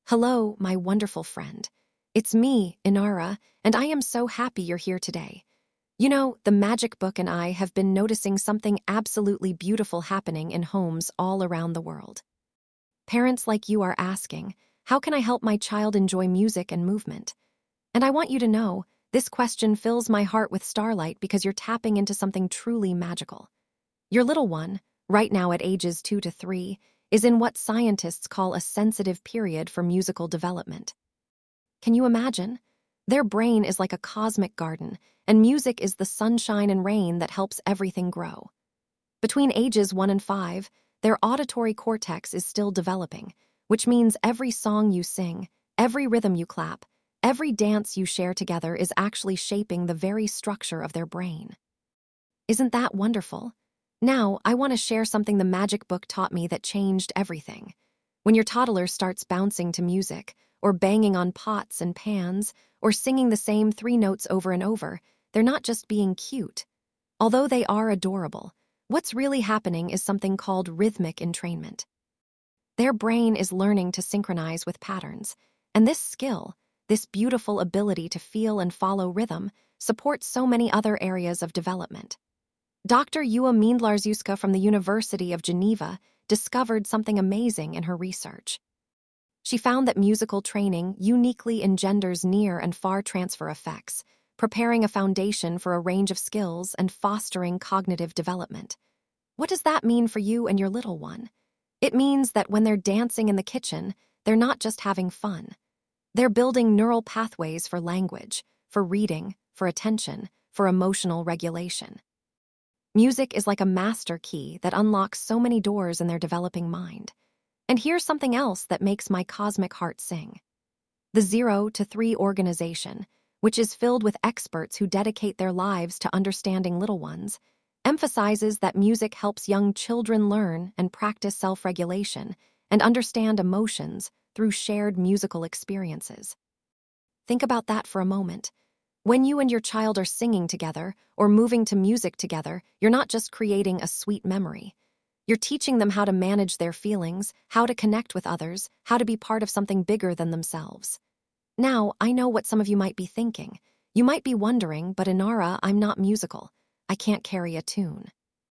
Hello, my wonderful friend. It's me, Inara, and I am so happy you're here today. You know, the Magic Book and I have been noticing something absolutely beautiful happening in homes all around the world. Parents like you are asking, how can I help my child enjoy music and movement? And I want you to know, this question fills my heart with starlight because you're tapping into something truly magical. Your little one, right now at ages 2 to 3, is in what scientists call a sensitive period for musical development. Can you imagine? Their brain is like a cosmic garden, and music is the sunshine and rain that helps everything grow. Between ages 1 and 5, their auditory cortex is still developing, which means every song you sing, every rhythm you clap, every dance you share together is actually shaping the very structure of their brain. Isn't that wonderful? Now, I want to share something the Magic Book taught me that changed everything. When your toddler starts bouncing to music, or banging on pots and pans, or singing the same 3 notes over and over, they're not just being cute. Although they are adorable, what's really happening is something called rhythmic entrainment. Their brain is learning to synchronize with patterns, and this skill, this beautiful ability to feel and follow rhythm, supports so many other areas of development. Dr. Ewa Mindlarzuska from the University of Geneva discovered something amazing in her research. She found that musical training uniquely engenders near and far transfer effects, preparing a foundation for a range of skills and fostering cognitive development. What does that mean for you and your little one? It means that when they're dancing in the kitchen, they're not just having fun. They're building neural pathways for language, for reading, for attention, for emotional regulation. Music is like a master key that unlocks so many doors in their developing mind. And here's something else that makes my cosmic heart sing. The 0 to 3 organization, which is filled with experts who dedicate their lives to understanding little ones, emphasizes that music helps young children learn and practice self-regulation and understand emotions through shared musical experiences. Think about that for a moment. When you and your child are singing together or moving to music together, you're not just creating a sweet memory. You're teaching them how to manage their feelings, how to connect with others, how to be part of something bigger than themselves. Now, I know what some of you might be thinking. You might be wondering, but Inara, I'm not musical. I can't carry a tune.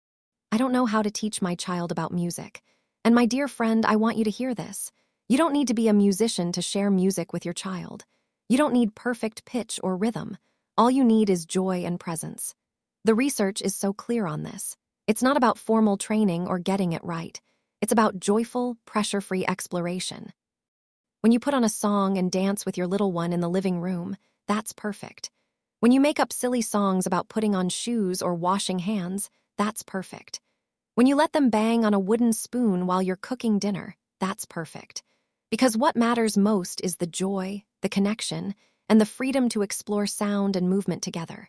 I don't know how to teach my child about music. And my dear friend, I want you to hear this. You don't need to be a musician to share music with your child. You don't need perfect pitch or rhythm. All you need is joy and presence. The research is so clear on this. It's not about formal training or getting it right. It's about joyful, pressure-free exploration. When you put on a song and dance with your little one in the living room, that's perfect. When you make up silly songs about putting on shoes or washing hands, that's perfect. When you let them bang on a wooden spoon while you're cooking dinner, that's perfect. Because what matters most is the joy, the connection, and the freedom to explore sound and movement together.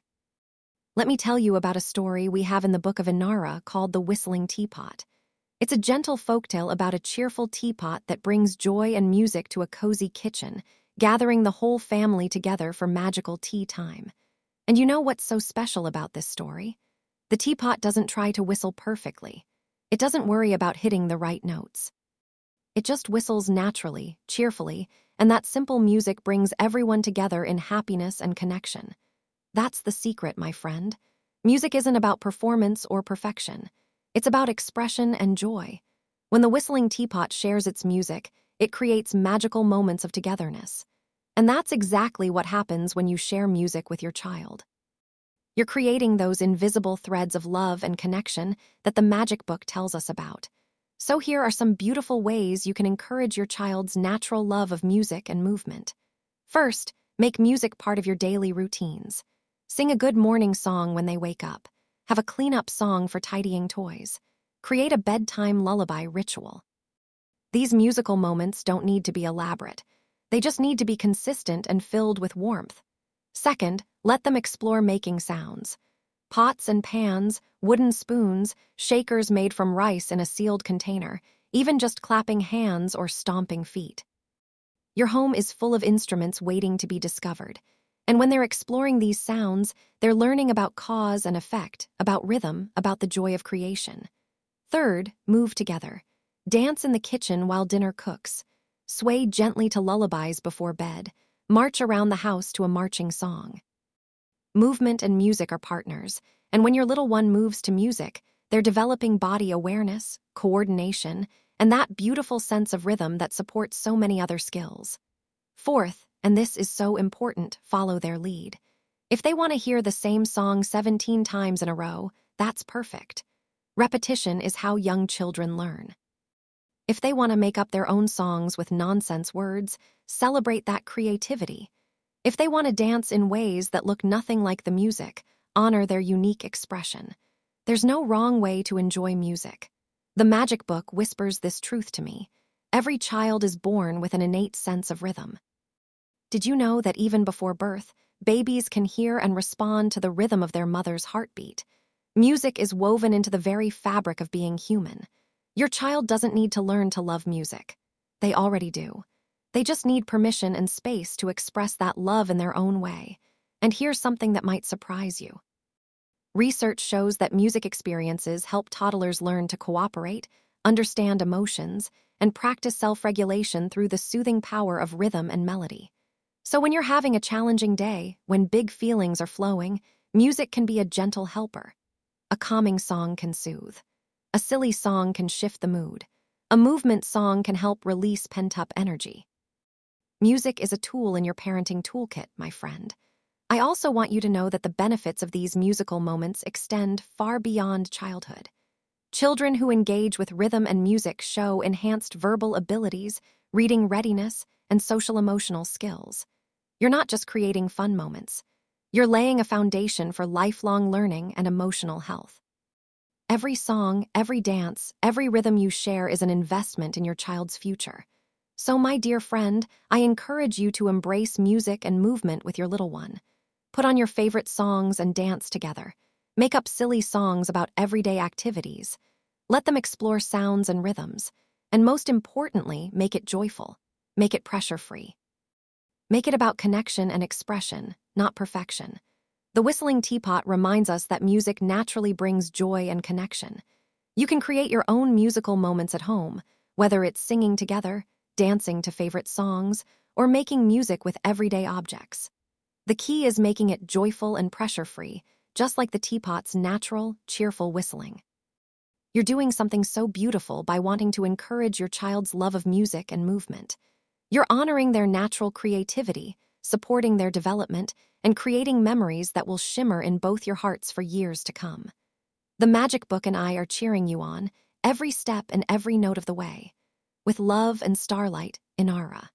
Let me tell you about a story we have in the Book of Inara called The Whistling Teapot. It's a gentle folktale about a cheerful teapot that brings joy and music to a cozy kitchen, gathering the whole family together for magical tea time. And you know what's so special about this story? The teapot doesn't try to whistle perfectly. It doesn't worry about hitting the right notes. It just whistles naturally, cheerfully, and that simple music brings everyone together in happiness and connection. That's the secret, my friend. Music isn't about performance or perfection. It's about expression and joy. When the whistling teapot shares its music, it creates magical moments of togetherness. And that's exactly what happens when you share music with your child. You're creating those invisible threads of love and connection that the Magic Book tells us about. So here are some beautiful ways you can encourage your child's natural love of music and movement. First, make music part of your daily routines. Sing a good morning song when they wake up. Have a clean-up song for tidying toys. Create a bedtime lullaby ritual. These musical moments don't need to be elaborate. They just need to be consistent and filled with warmth. Second, let them explore making sounds. Pots and pans, wooden spoons, shakers made from rice in a sealed container, even just clapping hands or stomping feet. Your home is full of instruments waiting to be discovered. And when they're exploring these sounds, they're learning about cause and effect, about rhythm, about the joy of creation. Third, move together. Dance in the kitchen while dinner cooks. Sway gently to lullabies before bed. March around the house to a marching song. Movement and music are partners, and when your little one moves to music, they're developing body awareness, coordination, and that beautiful sense of rhythm that supports so many other skills. Fourth, and this is so important, follow their lead. If they want to hear the same song 17 times in a row, that's perfect. Repetition is how young children learn. If they want to make up their own songs with nonsense words, celebrate that creativity. If they want to dance in ways that look nothing like the music, honor their unique expression. There's no wrong way to enjoy music. The Magic Book whispers this truth to me. Every child is born with an innate sense of rhythm. Did you know that even before birth, babies can hear and respond to the rhythm of their mother's heartbeat? Music is woven into the very fabric of being human. Your child doesn't need to learn to love music. They already do. They just need permission and space to express that love in their own way. And here's something that might surprise you. Research shows that music experiences help toddlers learn to cooperate, understand emotions, and practice self-regulation through the soothing power of rhythm and melody. So when you're having a challenging day, when big feelings are flowing, music can be a gentle helper. A calming song can soothe. A silly song can shift the mood. A movement song can help release pent-up energy. Music is a tool in your parenting toolkit, my friend. I also want you to know that the benefits of these musical moments extend far beyond childhood. Children who engage with rhythm and music show enhanced verbal abilities, reading readiness, and social-emotional skills. You're not just creating fun moments. You're laying a foundation for lifelong learning and emotional health. Every song, every dance, every rhythm you share is an investment in your child's future. So, my dear friend, I encourage you to embrace music and movement with your little one. Put on your favorite songs and dance together. Make up silly songs about everyday activities. Let them explore sounds and rhythms. And most importantly, make it joyful. Make it pressure-free. Make it about connection and expression, not perfection. The Whistling Teapot reminds us that music naturally brings joy and connection. You can create your own musical moments at home, whether it's singing together, dancing to favorite songs, or making music with everyday objects. The key is making it joyful and pressure-free, just like the teapot's natural, cheerful whistling. You're doing something so beautiful by wanting to encourage your child's love of music and movement. You're honoring their natural creativity, supporting their development, and creating memories that will shimmer in both your hearts for years to come. The Magic Book and I are cheering you on, every step and every note of the way. With love and starlight, Inara.